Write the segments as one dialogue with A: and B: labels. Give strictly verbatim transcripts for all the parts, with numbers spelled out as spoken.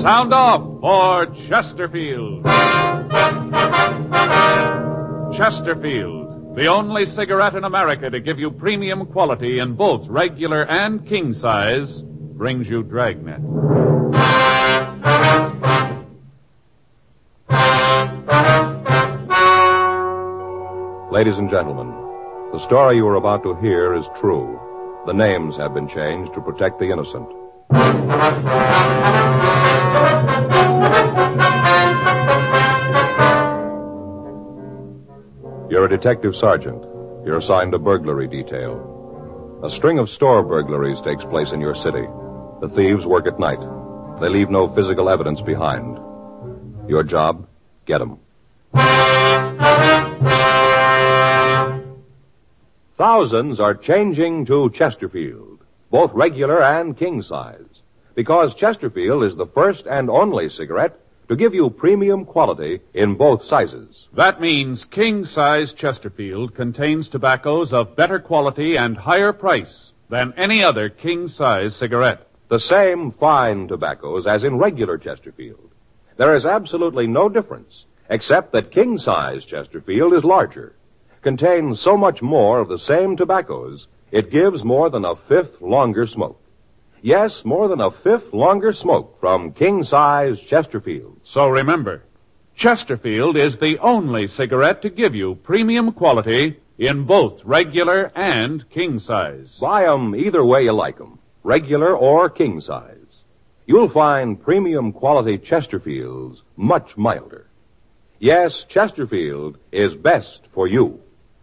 A: Sound off for Chesterfield. Chesterfield, the only cigarette in America to give you premium quality in both regular and king size, brings you Dragnet.
B: Ladies and gentlemen, the story you are about to hear is true. The names have been changed to protect the innocent. You're a detective sergeant. You're assigned a burglary detail. A string of store burglaries takes place in your city. The thieves work at night. They leave no physical evidence behind. Your job, get them. Thousands are changing to Chesterfield, both regular and king size, because Chesterfield is the first and only cigarette to give you premium quality in both sizes.
A: That means king-size Chesterfield contains tobaccos of better quality and higher price than any other king-size cigarette.
B: The same fine tobaccos as in regular Chesterfield. There is absolutely no difference, except that king-size Chesterfield is larger, contains so much more of the same tobaccos, it gives more than a fifth longer smoke. Yes, more than a fifth longer smoke from king-size Chesterfield.
A: So remember, Chesterfield is the only cigarette to give you premium quality in both regular and king size.
B: Buy 'em either way you like 'em, regular or king size. You'll find premium quality Chesterfields much milder. Yes, Chesterfield is best for you.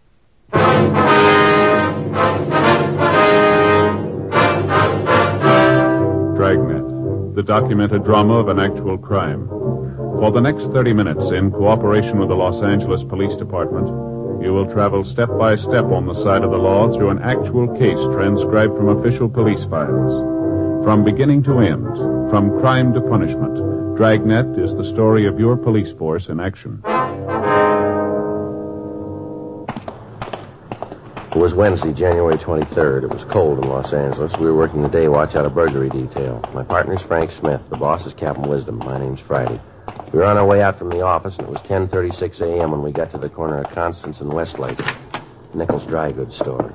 A: Dragnet, the documented drama of an actual crime. For the next thirty minutes, in cooperation with the Los Angeles Police Department, you will travel step by step on the side of the law through an actual case transcribed from official police files. From beginning to end, from crime to punishment, Dragnet is the story of your police force in action.
C: It was Wednesday, January twenty-third. It was cold in Los Angeles. We were working the day watch out of burglary detail. My partner's Frank Smith. The boss is Captain Wisdom. My name's Friday. We were on our way out from the office, and it was ten thirty-six a.m. when we got to the corner of Constance and Westlake, Nichols Dry Goods Store.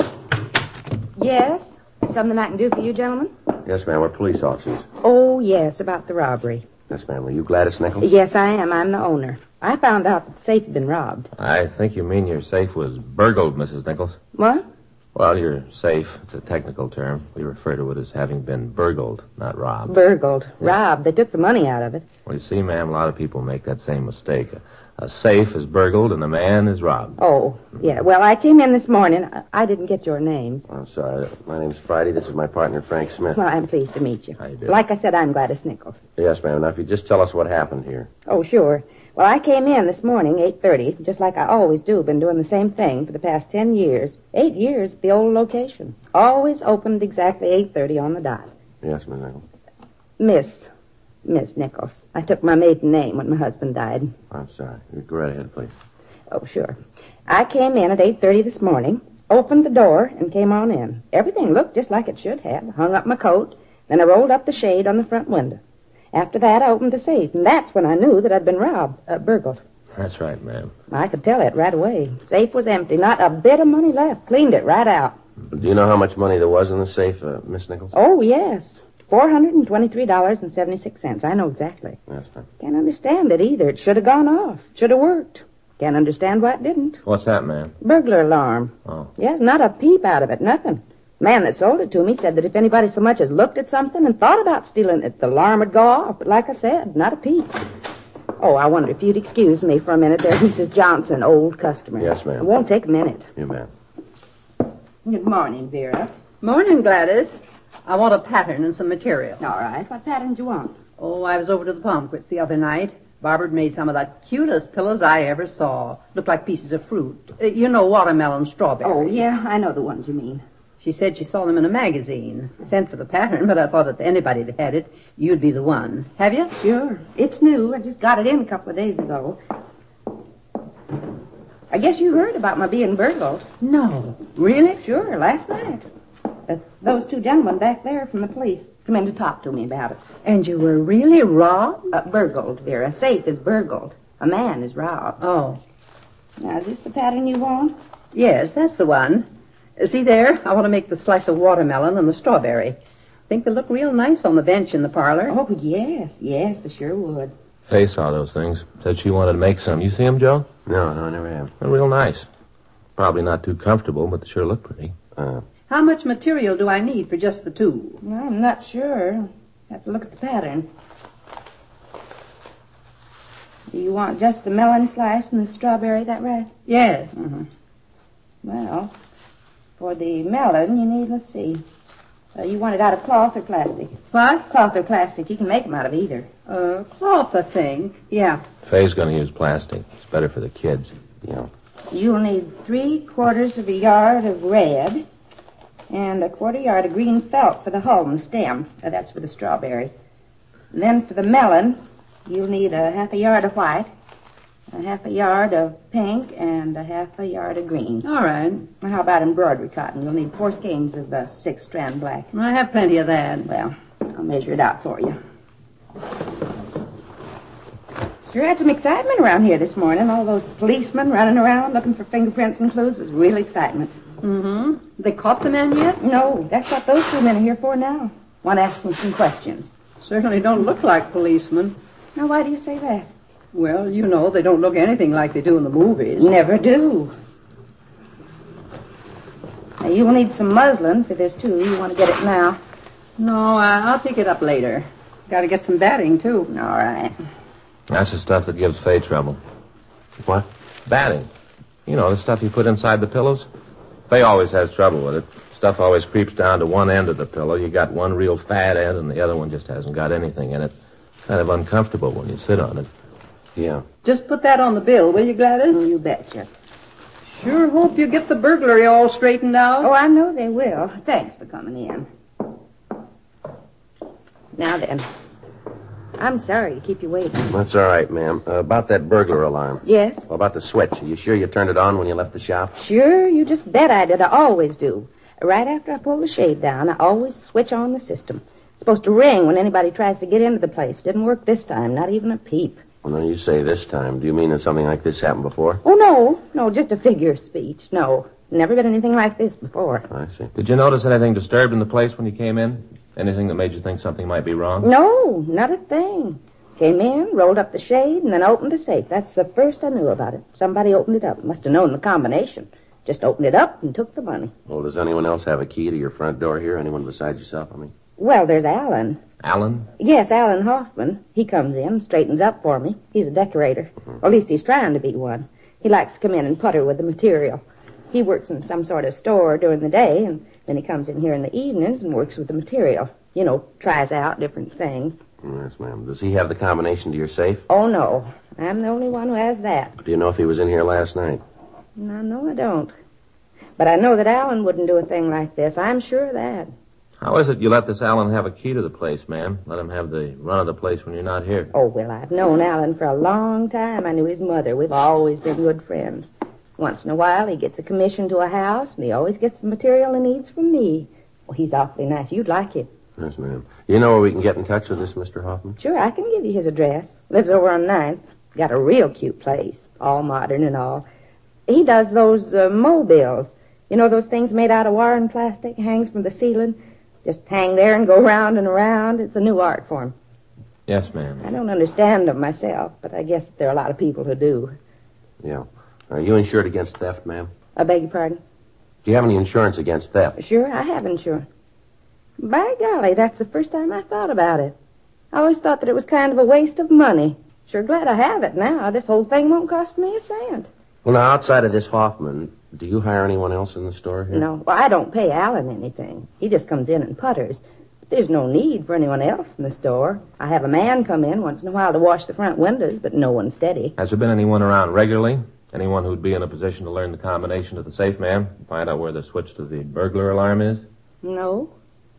D: Yes? Something I can do for you, gentlemen?
C: Yes, ma'am. We're police officers.
D: Oh, yes, about the robbery.
C: Yes, ma'am. Are you Gladys Nichols?
D: Yes, I am. I'm the owner. I found out that the safe had been robbed.
E: I think you mean your safe was burgled, Missus Nichols.
D: What?
E: Well, your safe, it's a technical term. We refer to it as having been burgled, not robbed.
D: Burgled.
E: Yeah.
D: Robbed. They took the money out of it.
E: Well, you see, ma'am, a lot of people make that same mistake. A, a safe is burgled and a man is robbed.
D: Oh, yeah. Well, I came in this morning. I, I didn't get your names.
C: I'm sorry. My name's Friday. This is my partner, Frank Smith.
D: Well, I'm pleased to meet you.
E: How you do?
D: Like I said, I'm Gladys Nichols.
C: Yes, ma'am. Now, if you just tell us what happened here.
D: Oh, sure. Well, I came in this morning, eight thirty, just like I always do. Been doing the same thing for the past ten years. Eight years at the old location. Always opened exactly eight thirty on the dot.
C: Yes, Miss Nichols.
D: Miss. Miss Nichols. I took my maiden name when my husband died.
C: I'm sorry. Go right ahead, please.
D: Oh, sure. I came in at eight thirty this morning, opened the door, and came on in. Everything looked just like it should have. Hung up my coat, then I rolled up the shade on the front window. After that, I opened the safe, and that's when I knew that I'd been robbed, uh, burgled.
E: That's right, ma'am.
D: I could tell it right away. Safe was empty, not a bit of money left. Cleaned it right out.
C: Do you know how much money there was in the safe, uh, Miss Nichols?
D: Oh, yes. four hundred twenty-three dollars and seventy-six cents. I know exactly.
C: Yes, ma'am.
D: Can't understand it either. It should have gone off. Should have worked. Can't understand why it didn't.
E: What's that, ma'am?
D: Burglar alarm.
E: Oh.
D: Yes, not a peep out of it, nothing. The man that sold it to me said that if anybody so much as looked at something and thought about stealing it, the alarm would go off. But like I said, not a peep. Oh, I wonder if you'd excuse me for a minute. There's Missus Johnson, old customer.
C: Yes, ma'am.
D: It won't take a minute.
C: You, ma'am.
F: Good morning, Vera.
G: Morning, Gladys. I want a pattern and some material.
D: All right. What pattern do you want?
G: Oh, I was over to the Pomquits the other night. Barbara made some of the cutest pillows I ever saw. Looked like pieces of fruit. Uh, you know, watermelon strawberries.
D: Oh, yeah, I know the ones you mean.
G: She said she saw them in a magazine. I sent for the pattern, but I thought if anybody had had it, you'd be the one. Have you?
D: Sure. It's new. I just got it in a couple of days ago. I guess you heard about my being burgled.
G: No. Really?
D: Sure, last night. Uh, those two gentlemen back there from the police come in to talk to me about it.
G: And you were really robbed?
D: Uh, burgled, Vera. A safe is burgled. A man is robbed.
G: Oh.
D: Now, is this the pattern you want?
G: Yes, that's the one. See there? I want to make the slice of watermelon and the strawberry. Think they look real nice on the bench in the parlor.
D: Oh, yes, yes, they sure would.
E: Faye saw those things. Said she wanted to make some. You see them, Joe?
C: No, no, I never have.
E: They're real nice. Probably not too comfortable, but they sure look pretty.
C: Uh,
G: How much material do I need for just the two?
D: Well, I'm not sure. Have to look at the pattern. Do you want just the melon slice and the strawberry, that right?
G: Yes.
D: Mm-hmm. Well, for the melon, you need, let's see. Uh, you want it out of cloth or plastic?
G: What?
D: Cloth or plastic. You can make them out of either.
G: Uh, cloth, I think. Yeah.
E: Faye's going to use plastic. It's better for the kids.
C: yeah.
D: You'll need three quarters of a yard of red and a quarter yard of green felt for the hull and stem. Uh, that's for the strawberry. And then for the melon, you'll need a half a yard of white, a half a yard of pink, and a half a yard of green.
G: All right.
D: Well, how about embroidery cotton? You'll need four skeins of the six-strand black.
G: I have plenty of that.
D: Well, I'll measure it out for you. Sure had some excitement around here this morning. All those policemen running around looking for fingerprints and clues. It was real excitement.
G: Mm-hmm. They caught the man yet?
D: No, that's what those two men are here for now. Want to ask them some questions.
G: Certainly don't look like policemen.
D: Now, why do you say that?
G: Well, you know, they don't look anything like they do in the movies.
D: Never do. Now, you'll need some muslin for this, too. You want to get it now?
G: No, I, I'll pick it up later. Got to get some batting, too.
D: All right.
E: That's the stuff that gives Faye trouble.
C: What?
E: Batting. You know, the stuff you put inside the pillows. Faye always has trouble with it. Stuff always creeps down to one end of the pillow. You got one real fat end, and the other one just hasn't got anything in it. Kind of uncomfortable when you sit on it.
C: Yeah.
G: Just put that on the bill, will you, Gladys?
D: Oh, you betcha.
G: Sure hope you get the burglary all straightened out.
D: Oh, I know they will. Thanks for coming in. Now then, I'm sorry to keep you waiting.
C: That's all right, ma'am. Uh, about that burglar alarm.
D: Yes?
C: Well, about the switch. Are you sure you turned it on when you left the shop?
D: Sure, you just bet I did. I always do. Right after I pull the shade down, I always switch on the system. It's supposed to ring when anybody tries to get into the place. Didn't work this time, not even a peep.
C: Well, now you say this time. Do you mean that something like this happened before?
D: Oh, no. No, just a figure of speech. No. Never been anything like this before.
C: I see.
E: Did you notice anything disturbed in the place when you came in? Anything that made you think something might be wrong?
D: No, not a thing. Came in, rolled up the shade, and then opened the safe. That's the first I knew about it. Somebody opened it up. Must have known the combination. Just opened it up and took the money.
C: Well, does anyone else have a key to your front door here? Anyone besides yourself, I mean?
D: Well, there's Alan.
E: Alan?
D: Yes, Alan Hoffman. He comes in, straightens up for me. He's a decorator. Mm-hmm. Or at least he's trying to be one. He likes to come in and putter with the material. He works in some sort of store during the day, and then he comes in here in the evenings and works with the material. You know, tries out different things.
C: Yes, ma'am. Does he have the combination to your safe?
D: Oh, no. I'm the only one who has that.
C: Do you know if he was in here last night?
D: No, no, I don't. But I know that Alan wouldn't do a thing like this. I'm sure of that.
E: How is it you let this Alan have a key to the place, ma'am? Let him have the run of the place when you're not here?
D: Oh, well, I've known Alan for a long time. I knew his mother. We've always been good friends. Once in a while, he gets a commission to a house, and he always gets the material he needs from me. Well, he's awfully nice. You'd like him.
C: Yes, ma'am. You know where we can get in touch with this Mister Hoffman?
D: Sure, I can give you his address. Lives over on ninth. Got a real cute place. All modern and all. He does those uh, mobiles. You know those things made out of wire and plastic? Hangs from the ceiling? Just hang there and go round and around. It's a new art form.
E: Yes, ma'am.
D: I don't understand them myself, but I guess there are a lot of people who do.
C: Yeah. Are you insured against theft, ma'am?
D: I beg your pardon?
C: Do you have any insurance against theft?
D: Sure, I have insurance. By golly, that's the first time I thought about it. I always thought that it was kind of a waste of money. Sure glad I have it now. This whole thing won't cost me a cent.
C: Well, now, outside of this Hoffman, do you hire anyone else in the store here?
D: No, well, I don't pay Alan anything. He just comes in and putters. But there's no need for anyone else in the store. I have a man come in once in a while to wash the front windows, but no one steady.
E: Has there been anyone around regularly? Anyone who'd be in a position to learn the combination to the safe, ma'am? Find out where the switch to the burglar alarm is?
D: No.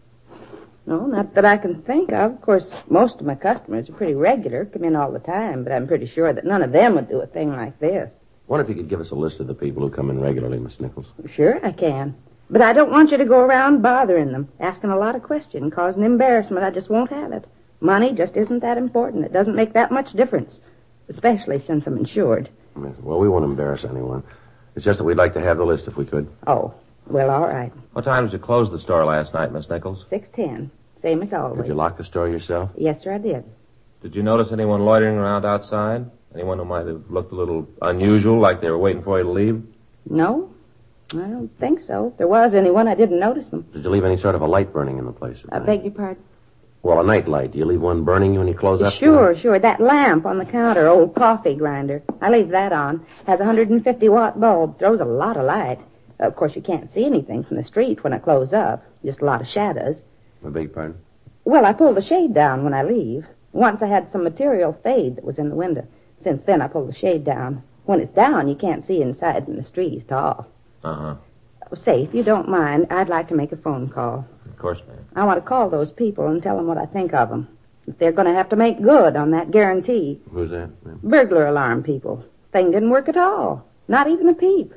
D: No, not that I can think of. Of course, most of my customers are pretty regular, come in all the time, but I'm pretty sure that none of them would do a thing like this.
C: Wonder if you could give us a list of the people who come in regularly, Miss Nichols.
D: Sure, I can. But I don't want you to go around bothering them, asking a lot of questions, causing embarrassment. I just won't have it. Money just isn't that important. It doesn't make that much difference, especially since I'm insured.
C: Well, we won't embarrass anyone. It's just that we'd like to have the list if we could.
D: Oh, well, all right.
E: What time did you close the store last night, Miss Nichols?
D: six ten, same as always.
C: Did you lock the store yourself?
D: Yes, sir, I did.
E: Did you notice anyone loitering around outside? Anyone who might have looked a little unusual, like they were waiting for you to leave?
D: No, I don't think so. If there was anyone, I didn't notice them.
C: Did you leave any sort of a light burning in the place?
D: I beg your pardon?
C: Well, a night light. Do you leave one burning when you close up?
D: Sure, sure. That lamp on the counter, old coffee grinder. I leave that on. Has a one hundred fifty watt bulb. Throws a lot of light. Of course, you can't see anything from the street when I close up. Just a lot of shadows.
C: I beg your pardon?
D: Well, I pull the shade down when I leave. Once I had some material fade that was in the window. Since then, I pull the shade down. When it's down, you can't see inside in the street at all.
E: Uh-huh.
D: Say, if you don't mind, I'd like to make a phone call.
E: Of course, ma'am.
D: I want to call those people and tell them what I think of them. If they're going to have to make good on that guarantee.
C: Who's that, ma'am?
D: Burglar alarm people. Thing didn't work at all. Not even a peep.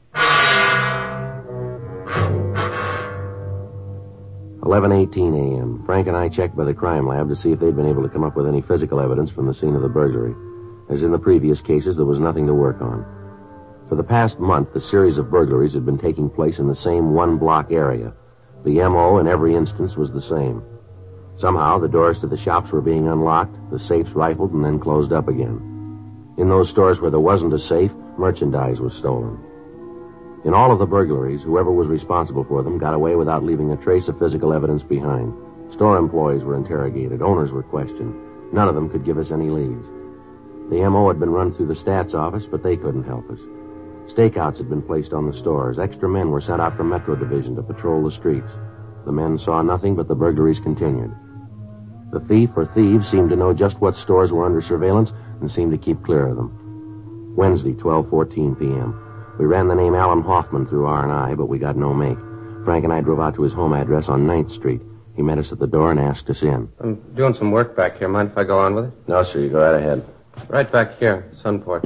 C: eleven eighteen a.m. Frank and I checked by the crime lab to see if they'd been able to come up with any physical evidence from the scene of the burglary. As in the previous cases, there was nothing to work on. For the past month, a series of burglaries had been taking place in the same one-block area. The M O in every instance was the same. Somehow, the doors to the shops were being unlocked, the safes rifled, and then closed up again. In those stores where there wasn't a safe, merchandise was stolen. In all of the burglaries, whoever was responsible for them got away without leaving a trace of physical evidence behind. Store employees were interrogated, owners were questioned. None of them could give us any leads. The M O had been run through the stats office, but they couldn't help us. Stakeouts had been placed on the stores. Extra men were sent out from Metro Division to patrol the streets. The men saw nothing, but the burglaries continued. The thief or thieves seemed to know just what stores were under surveillance and seemed to keep clear of them. Wednesday, twelve fourteen p.m. We ran the name Alan Hoffman through R and I, but we got no make. Frank and I drove out to his home address on ninth street. He met us at the door and asked us in.
H: I'm doing some work back here. Mind if I go on with it?
C: No, sir. You go right ahead.
H: Right back here, sun porch.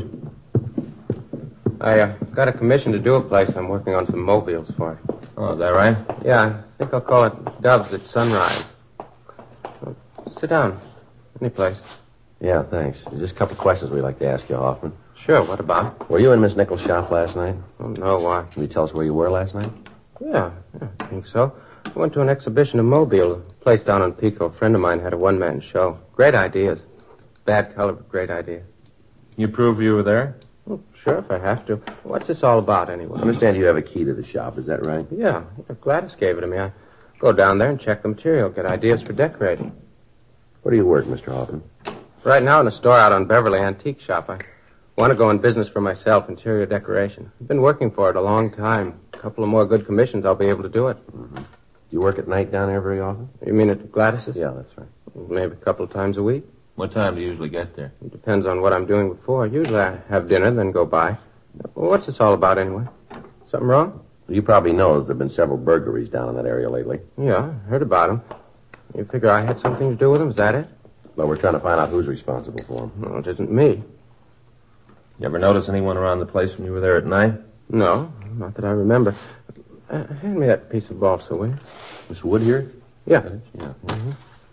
H: I uh, got a commission to do a place. I'm working on some mobiles for it.
E: Oh, is that right?
H: Yeah, I think I'll call it Doves at Sunrise. Uh, sit down. Any place.
C: Yeah, thanks. Just a couple questions we'd like to ask you, Hoffman.
H: Sure, what about?
C: Were you in Miss Nichols' shop last night?
H: Oh, no, why?
C: Can you tell us where you were last night?
H: Yeah, yeah, I think so. I went to an exhibition in Mobile, a place down on Pico. A friend of mine had a one-man show. Great ideas. Bad color, but great ideas.
E: You prove you were there?
H: Oh, sure, if I have to. What's this all about, anyway?
C: I understand you have a key to the shop. Is that right?
H: Yeah, yeah, Gladys gave it to me. I go down there and check the material, get ideas for decorating.
C: Where do you work, Mister Hoffman?
H: Right now in a store out on Beverly, antique shop. I want to go in business for myself, interior decoration. I've been working for it a long time. A couple of more good commissions, I'll be able to do it.
C: Mm-hmm. Do you work at night down there very often?
H: You mean at Gladys's?
C: Yeah, that's right.
H: Maybe a couple of times a week.
E: What time do you usually get there?
H: It depends on what I'm doing before. Usually I have dinner, then go by. Well, what's this all about, anyway? Something wrong?
C: You probably know that there have been several burglaries down in that area lately.
H: Yeah, I heard about them. You figure I had something to do with them? Is that it?
C: Well, we're trying to find out who's responsible for them.
H: No, it isn't me.
E: You ever notice anyone around the place when you were there at night?
H: No, not that I remember. Uh, hand me that piece of balsa, will you?
C: Miss Wood here?
H: Yeah.
C: Yeah. Mm-hmm.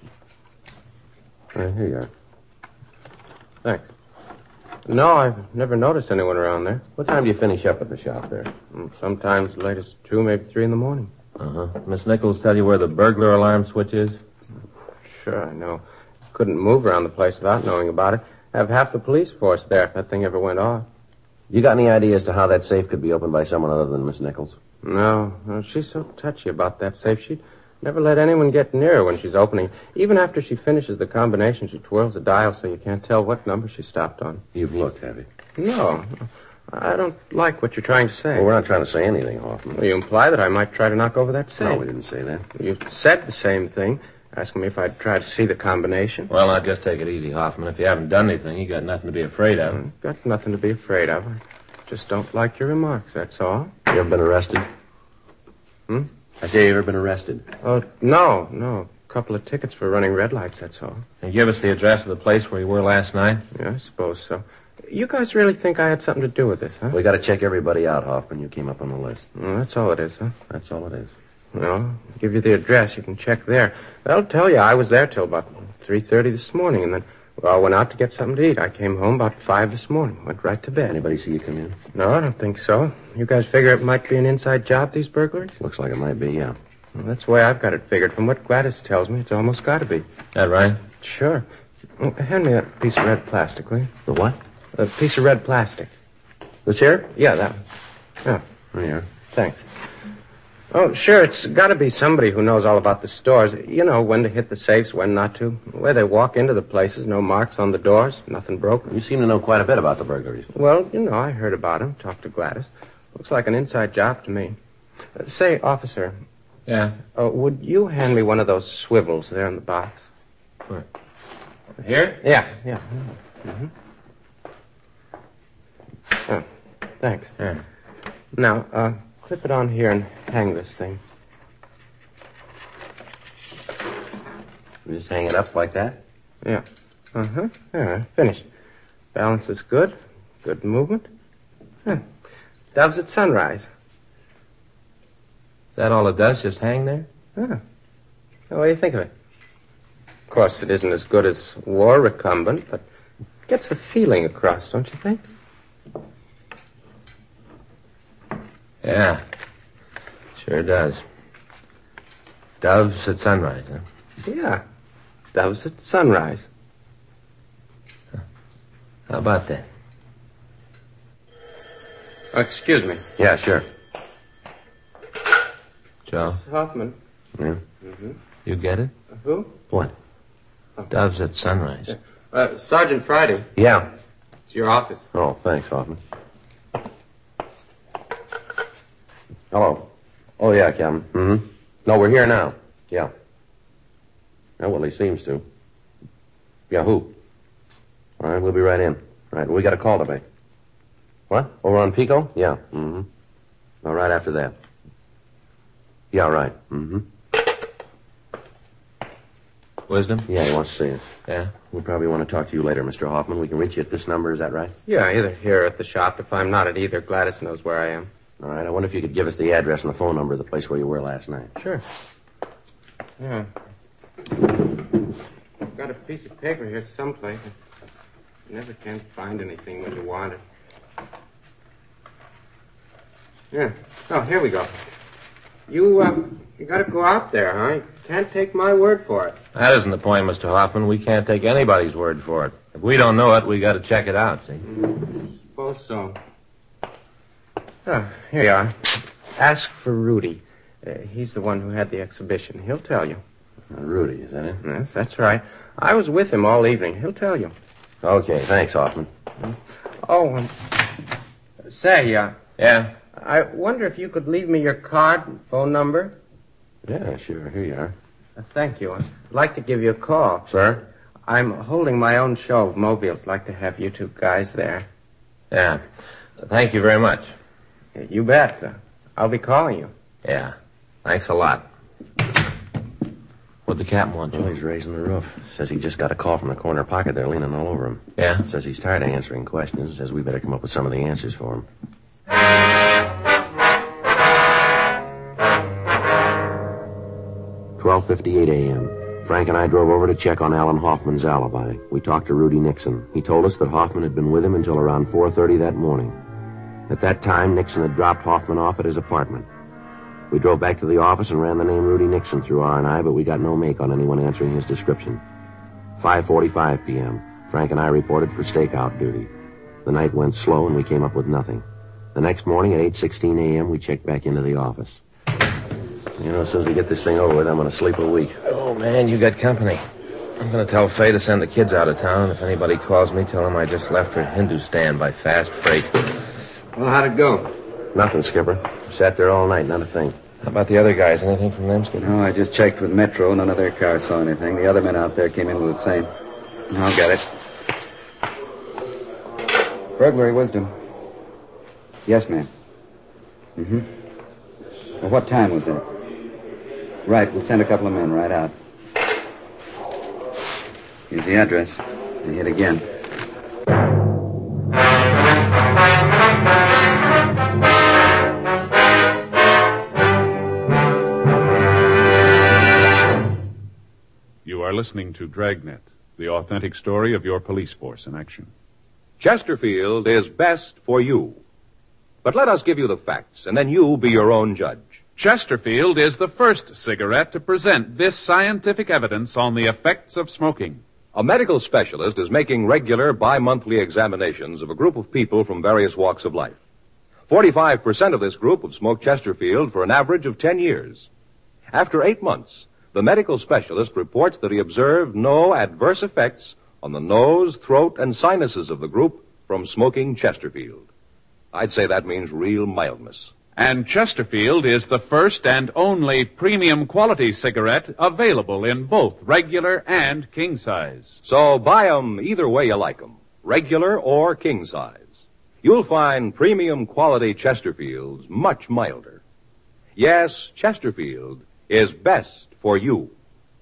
C: Right, here you are.
H: Thanks. No, I've never noticed anyone around there.
C: What time do you finish up at the shop there?
H: Sometimes late as two, maybe three in the morning.
E: Uh-huh. Miss Nichols tell you where the burglar alarm switch is?
H: Sure, I know. Couldn't move around the place without knowing about it. Have half the police force there if that thing ever went off.
C: You got any idea as to how that safe could be opened by someone other than Miss Nichols?
H: No, no, she's so touchy about that safe. She'd never let anyone get near her when she's opening. Even after she finishes the combination, she twirls the dial so you can't tell what number she stopped on.
C: You've looked, have you?
H: No, I don't like what you're trying to say.
C: Well, we're not trying to say anything, Hoffman.
H: Well, you imply that I might try to knock over that safe.
C: No, we didn't say that.
H: You said the same thing, asking me if I'd try to see the combination.
E: Well, now, just take it easy, Hoffman. If you haven't done anything, you got nothing to be afraid of.
H: I've got nothing to be afraid of. I just don't like your remarks, that's all.
C: You ever been arrested?
H: Hmm?
C: I say you ever been arrested?
H: Oh, no, no. A couple of tickets for running red lights, that's all.
E: Can you give us the address of the place where you were last night?
H: Yeah, I suppose so. You guys really think I had something to do with this, huh?
C: We got to check everybody out, Hoffman. You came up on the list.
H: Well, that's all it is, huh?
C: That's all it is.
H: Well, I'll give you the address. You can check there. They'll tell you I was there till about three thirty this morning, and then we all went out to get something to eat. I came home about five this morning. Went right to bed.
C: Anybody see you come in?
H: No, I don't think so. You guys figure it might be an inside job, these burglaries?
C: Looks like it might be, yeah.
H: Well, that's the way I've got it figured. From what Gladys tells me, it's almost got to be.
E: That right?
H: Sure. Oh, hand me that piece of red plastic, will you?
C: The what?
H: A piece of red plastic.
C: This here?
H: Yeah, that one. Yeah.
C: Oh, here.
H: Thanks. Oh, sure, it's got to be somebody who knows all about the stores. You know, when to hit the safes, when not to. Where they walk into the places, no marks on the doors, nothing broken.
C: You seem to know quite a bit about the burglaries.
H: Well, you know, I heard about him, talked to Gladys. Looks like an inside job to me. Uh, say, officer,
E: Yeah.
H: uh, would you hand me one of those swivels there in the box?
E: What? Here?
H: Yeah, yeah. Mm-hmm. Oh, thanks.
E: Yeah.
H: Now, uh, clip it on here and hang this thing.
C: You just hang it up like that?
H: Yeah. Uh-huh. Yeah, finished. Balance is good. Good movement. Huh. Doves at sunrise.
E: Is that all it does? Just hang there?
H: Yeah. What do you think of it? Of course, it isn't as good as war recumbent, but gets the feeling across, don't you think?
E: Yeah. Sure does. Doves at sunrise, huh?
H: Yeah. Doves at sunrise.
E: How about that?
H: Oh, excuse me.
C: Yeah, sure.
E: Joe,
H: Miss Hoffman.
C: Yeah?
H: Mm-hmm.
E: you get it?
H: Who?
C: What?
E: Doves at sunrise.
H: Uh, Sergeant Friday.
C: Yeah.
H: It's your office.
C: Oh, thanks, Hoffman. Hello. Oh, yeah, Captain. Mm-hmm. No, we're here now. Yeah. Yeah, well, he seems to. Yeah, who? All right, we'll be right in. Right, we got a call to make. What? Over on Pico? Yeah. Mm-hmm. All right, after that. Yeah, right. Mm-hmm.
E: Wisdom?
C: Yeah, he wants to see us.
E: Yeah.
C: We'll probably want to talk to you later, Mister Hoffman. We can reach you at this number, is that right?
H: Yeah, either here or at the shop. If I'm not at either, Gladys knows where I am.
C: All right, I wonder if you could give us the address and the phone number of the place where you were last night.
H: Sure. Yeah. I've got a piece of paper here someplace. You never can find anything when you want it. Yeah. Oh, here we go. You, uh, you gotta go out there, huh? You can't take my word for it.
E: That isn't the point, Mister Hoffman. We can't take anybody's word for it. If we don't know it, we got to check it out, see?
H: Mm, suppose so. Oh, here you are. Ask for Rudy. Uh, he's the one who had the exhibition. He'll tell you.
C: Uh, Rudy, is that it?
H: Yes, that's right. I was with him all evening. He'll tell you.
C: Okay, thanks, Hoffman.
H: Oh, um, say, uh,
E: Yeah?
H: I wonder if you could leave me your card and phone number.
C: Yeah, sure. Here you are.
H: Uh, thank you. I'd like to give you a call.
C: Sir?
H: I'm holding my own show of mobiles. I'd like to have you two guys there.
E: Yeah. Thank you very much.
H: Uh, You bet. Uh, I'll be calling you.
E: Yeah. Thanks a lot. What'd the captain want,
C: Well,
E: Joe?
C: he's raising the roof. Says he just got a call from the corner pocket there leaning all over him.
E: Yeah?
C: Says he's tired of answering questions. Says we better come up with some of the answers for him. twelve fifty-eight a.m. Frank and I drove over to check on Alan Hoffman's alibi. We talked to Rudy Nixon. He told us that Hoffman had been with him until around four thirty that morning. At that time, Nixon had dropped Hoffman off at his apartment. We drove back to the office and ran the name Rudy Nixon through R and I, but we got no make on anyone answering his description. five forty-five p.m. Frank and I reported for stakeout duty. The night went slow and we came up with nothing. The next morning at eight sixteen a.m., we checked back into the office. You know, as soon as we get this thing over with, I'm going to sleep a week.
E: Oh, man, you got company. I'm going to tell Faye to send the kids out of town, and if anybody calls me, tell them I just left for Hindustan by fast freight.
I: Well, how'd it go?
C: Nothing, Skipper. Sat there all night, not a thing.
E: How about the other guys? Anything from them, Skipper?
I: No, I just checked with Metro. None of their cars saw anything. The other men out there came in with the same. I'll get it. Burglary Wisdom. Yes, ma'am. Mm-hmm. Well, what time was that? Right, we'll send a couple of men right out. Here's the address. They hit again.
A: are listening to Dragnet, the authentic story of your police force in action.
B: Chesterfield is best for you. But let us give you the facts, and then you be your own judge.
A: Chesterfield is the first cigarette to present this scientific evidence on the effects of smoking.
B: A medical specialist is making regular bi-monthly examinations of a group of people from various walks of life. forty-five percent of this group have smoked Chesterfield for an average of ten years. After eight months, the medical specialist reports that he observed no adverse effects on the nose, throat, and sinuses of the group from smoking Chesterfield. I'd say that means real mildness.
A: And Chesterfield is the first and only premium quality cigarette available in both regular and king size.
B: So buy 'em either way you like 'em, regular or king size. You'll find premium quality Chesterfields much milder. Yes, Chesterfield is best for you.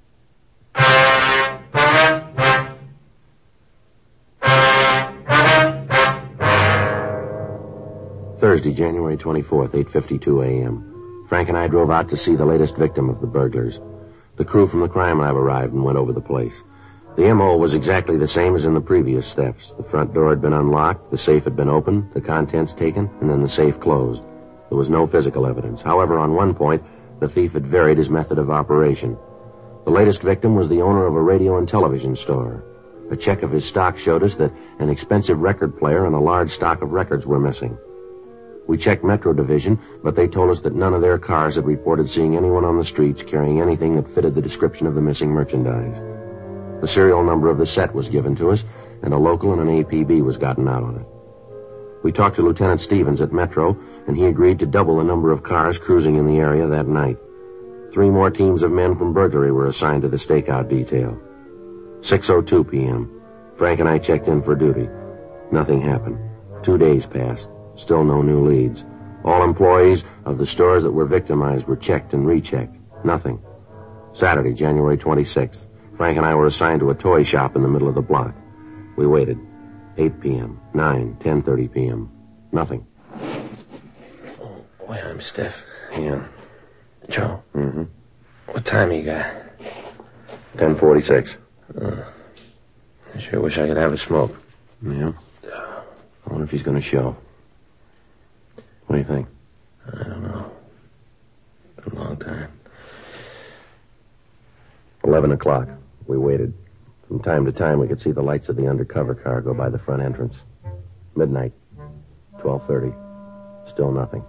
C: Thursday, January twenty-fourth, eight fifty-two a.m. Frank and I drove out to see the latest victim of the burglars. The crew from the crime lab arrived and went over the place. The M O was exactly the same as in the previous thefts. The front door had been unlocked, the safe had been opened, the contents taken, and then the safe closed. There was no physical evidence. However, on one point, the thief had varied his method of operation. The latest victim was the owner of a radio and television store. A check of his stock showed us that an expensive record player and a large stock of records were missing. We checked Metro Division, but they told us that none of their cars had reported seeing anyone on the streets carrying anything that fitted the description of the missing merchandise. The serial number of the set was given to us, and a local and an A P B was gotten out on it. We talked to Lieutenant Stevens at Metro, and he agreed to double the number of cars cruising in the area that night. Three more teams of men from burglary were assigned to the stakeout detail. six oh two p.m. Frank and I checked in for duty. Nothing happened. Two days passed. Still no new leads. All employees of the stores that were victimized were checked and rechecked. Nothing. Saturday, January twenty-sixth. Frank and I were assigned to a toy shop in the middle of the block. We waited. eight p.m., nine, ten thirty p.m. Nothing.
E: Oh, boy, I'm stiff.
C: Yeah.
E: Joe?
C: Mm-hmm.
E: What time you got?
C: ten forty-six.
E: Uh, I sure wish I could have a smoke.
C: Yeah. I wonder if he's going to show. What do you think?
E: I don't know. A long time.
C: Eleven o'clock. We waited. From time to time, we could see the lights of the undercover car go by the front entrance. Midnight. twelve thirty. Still nothing.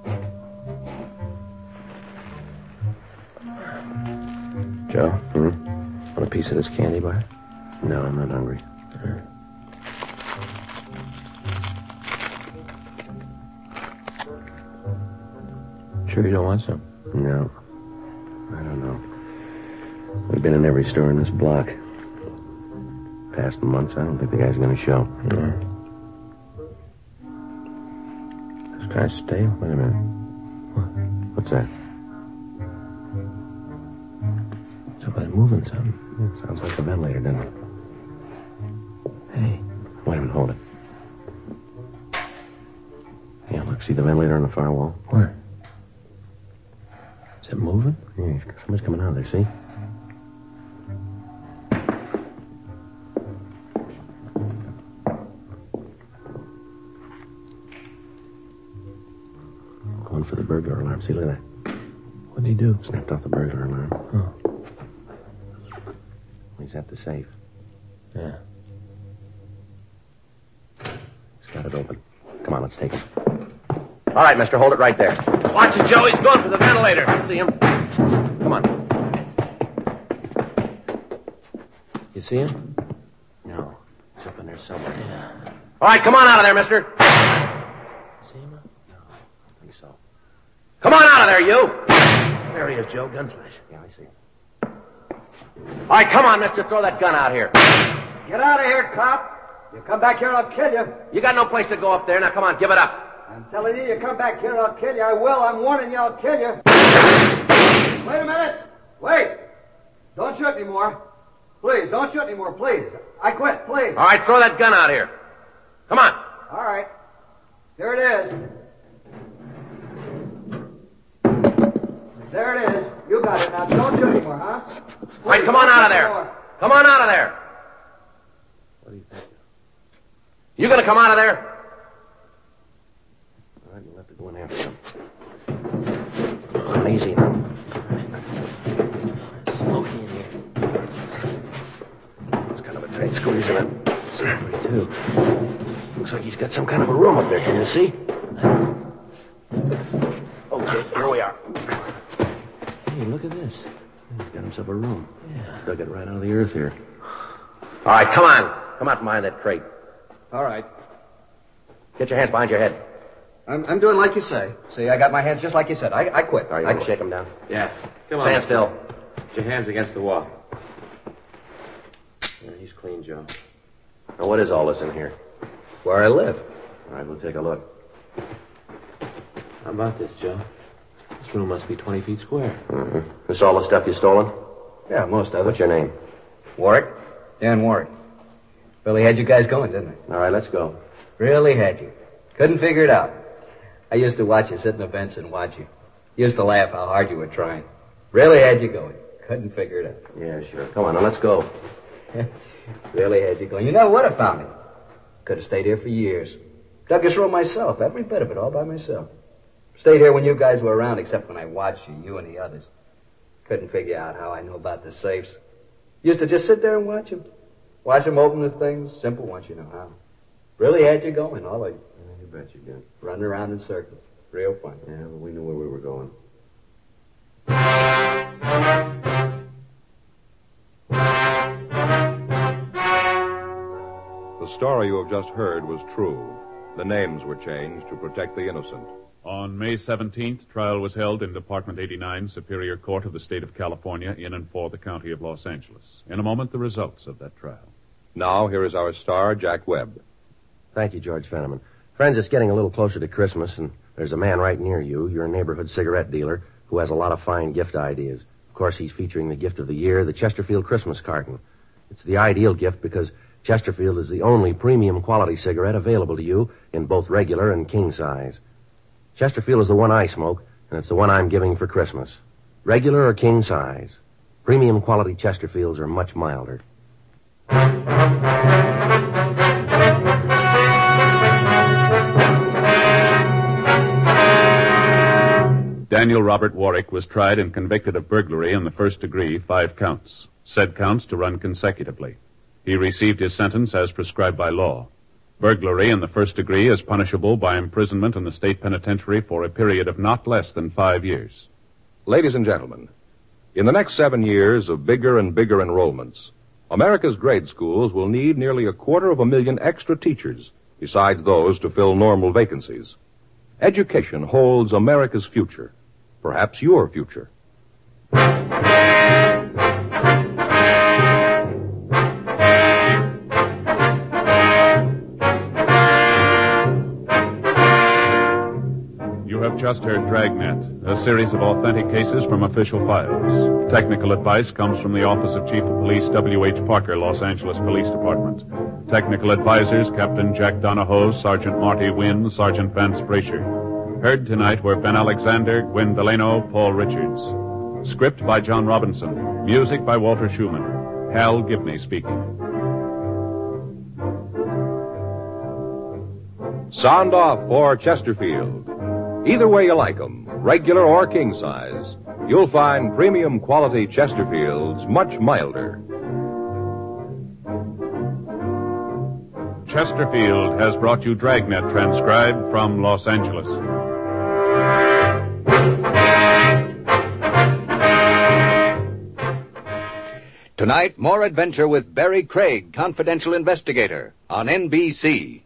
E: Joe?
C: Hmm?
E: Want a piece of this candy bar?
C: No, I'm not hungry.
E: Sure. Sure you don't want some?
C: No. I don't know. We've been in every store in this block. Past months, I don't think the guy's going to show.
E: No. It's kind of stale.
C: Wait a minute.
E: What?
C: What's that?
E: Somebody moving something.
C: Yeah, sounds like the ventilator, doesn't it?
E: Hey.
C: Wait a minute, hold it. Yeah, look, see the ventilator on the far wall?
E: Where? Is it moving?
C: Yeah, somebody's coming out of there, see? Going for the burglar alarm. See, look at that.
E: What'd he do?
C: Snapped off the burglar alarm.
E: Oh.
C: He's at the safe.
E: Yeah.
C: He's got it open. Come on, let's take it.
H: All right, mister, hold it right there.
E: Watch it, Joe. He's going for the ventilator.
C: I see him. Come on.
E: You see him?
C: No. He's up in there somewhere.
E: Yeah.
H: All right, come on out of there, mister.
E: See him?
C: No, I don't think so.
H: Come on out of there, you.
E: There he is, Joe. Gun flash.
C: Yeah, I see him.
H: All right, come on, mister. Throw that gun out here.
J: Get out of here, cop. You come back here and I'll kill you.
H: You got no place to go up there. Now, come on, give it up.
J: I'm telling you, you come back here and I'll kill you. I will. I'm warning you, I'll kill you. Wait a minute. Wait. Don't shoot anymore. Please, don't shoot anymore, please. I quit, please.
H: All right, throw that gun out here. Come on.
J: All right. Here it is. There it is. You got it now. Don't shoot anymore, huh?
C: All right, come on out of there. Come on out of there. What do you think? You gonna come out of there? All right, we'll have to go in after him. Oh, easy now. It's smoky in here. It's kind of a tight squeeze in it. Slippery, too. Looks like he's got some kind of a room up there. Can you see? Okay, here we are.
E: Hey, look at this.
C: He's got himself a room. Yeah. Dug it right out of the earth here. All right, come on. Come out from behind that crate.
J: All right.
C: Get your hands behind your head.
J: I'm, I'm doing like you say. See, I got my hands just like you said. I, I quit.
C: All right, you
J: I
C: want to shake him down?
E: Yeah. Come on.
C: Stand still.
E: Put your hands against the wall.
C: Yeah, he's clean, Joe. Now, what is all this in here?
J: Where I live.
C: All right, we'll take a look.
E: How about this, Joe? This room must be twenty feet square.
C: Mm-hmm. This all the stuff you stolen?
J: Yeah, most of it.
C: What's your name?
J: Warwick. Dan Warwick. Really had you guys going, didn't I?
C: All right, let's go.
J: Really had you. Couldn't figure it out. I used to watch you sit in the bench and watch you. Used to laugh how hard you were trying. Really had you going. Couldn't figure it out.
C: Yeah, sure. Come on, now let's go.
J: Really had you going. You never would have found me. Could have stayed here for years. Dug this room myself, every bit of it, all by myself. Stayed here when you guys were around, except when I watched you, you and the others. Couldn't figure out how I knew about the safes. Used to just sit there and watch them. Watch them open the things, simple once you know how. Really had you going, all of you.
C: Yeah, you bet you did.
J: Running around in circles. Real fun.
C: Yeah, but we knew where we were going.
B: The story you have just heard was true. The names were changed to protect the innocent.
A: On May seventeenth, trial was held in Department eighty-nine, Superior Court of the State of California, in and for the County of Los Angeles. In a moment, the results of that trial.
B: Now, here is our star, Jack Webb.
C: Thank you, George Fenneman. Friends, it's getting a little closer to Christmas, and there's a man right near you, your neighborhood cigarette dealer, who has a lot of fine gift ideas. Of course, he's featuring the gift of the year, the Chesterfield Christmas carton. It's the ideal gift because Chesterfield is the only premium quality cigarette available to you in both regular and king size. Chesterfield is the one I smoke, and it's the one I'm giving for Christmas. Regular or king size. Premium quality Chesterfields are much milder.
A: Daniel Robert Warwick was tried and convicted of burglary in the first degree, five counts. Said counts to run consecutively. He received his sentence as prescribed by law. Burglary in the first degree is punishable by imprisonment in the state penitentiary for a period of not less than five years.
B: Ladies and gentlemen, in the next seven years of bigger and bigger enrollments, America's grade schools will need nearly a quarter of a million extra teachers, besides those to fill normal vacancies. Education holds America's future, perhaps your future.
A: You have just heard Dragnet, a series of authentic cases from official files. Technical advice comes from the Office of Chief of Police W H Parker, Los Angeles Police Department. Technical advisors, Captain Jack Donahoe, Sergeant Marty Wynn, Sergeant Vance Brasher. Heard tonight were Ben Alexander, Gwen Delano, Paul Richards. Script by John Robinson. Music by Walter Schumann. Hal Gibney speaking.
B: Sound off for Chesterfield. Either way you like 'em, regular or king size, you'll find premium quality Chesterfields much milder.
A: Chesterfield has brought you Dragnet, transcribed from Los Angeles.
K: Tonight, more adventure with Barry Craig, confidential investigator, on N B C.